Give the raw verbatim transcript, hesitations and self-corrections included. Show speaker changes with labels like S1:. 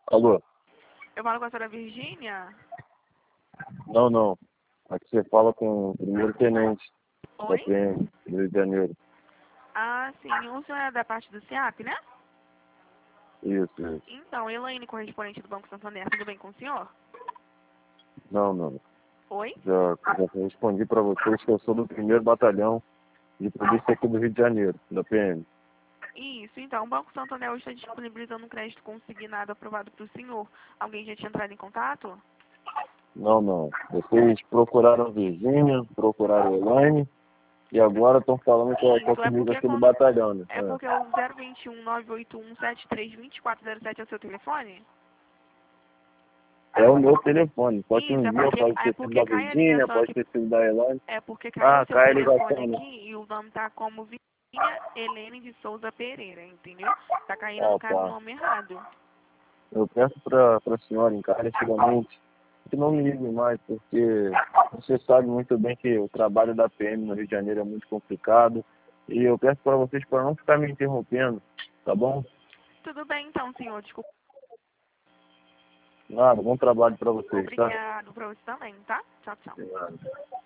S1: Alô?
S2: Eu falo com a senhora Virgínia?
S1: Não, não. Aqui você fala com o primeiro tenente da
S2: Oi?
S1: P M do Rio de Janeiro.
S2: Ah, sim. O senhor é da parte do SEAP, né?
S1: Isso, isso.
S2: Então, Elaine, correspondente do Banco Santander, tudo bem com o senhor?
S1: Não, não.
S2: Oi?
S1: Já, já respondi para vocês que eu sou do primeiro batalhão de polícia aqui do Rio de Janeiro, da P M.
S2: Isso, então, o Banco Santander hoje está disponibilizando um crédito consignado aprovado para o senhor. Alguém já tinha entrado em contato?
S1: Não, não. Vocês procuraram a Virgínia, procuraram a Elaine e agora estão falando que é
S2: Isso, é
S1: comigo
S2: porque,
S1: aqui do
S2: quando,
S1: batalhão, né?
S2: é porque o zero dois um, nove oito um, sete três dois quatro zero sete é o seu telefone?
S1: É o meu telefone. Pode ser
S2: Isso,
S1: um
S2: é
S1: dia,
S2: porque,
S1: pode
S2: é
S1: ter sido
S2: porque
S1: da
S2: cai a
S1: Virgínia,
S2: ligação
S1: pode
S2: aqui.
S1: ter sido da Elaine.
S2: É porque caiu
S1: Ah,
S2: o seu
S1: cai a
S2: telefone
S1: ligação, né?
S2: aqui e o nome tá como Virgínia Helene de Souza Pereira, entendeu? Tá caindo,
S1: Ah,
S2: no caso, o
S1: tá.
S2: nome errado.
S1: Eu peço para a senhora encarecidamente que não me ligue mais, porque você sabe muito bem que o trabalho da P M no Rio de Janeiro é muito complicado. E eu peço para vocês para não ficar me interrompendo, tá bom?
S2: Tudo bem, então, senhor. Desculpa.
S1: Nada, bom trabalho para vocês, tá?
S2: Obrigado pra você também, tá? Tchau, tchau.
S1: De nada.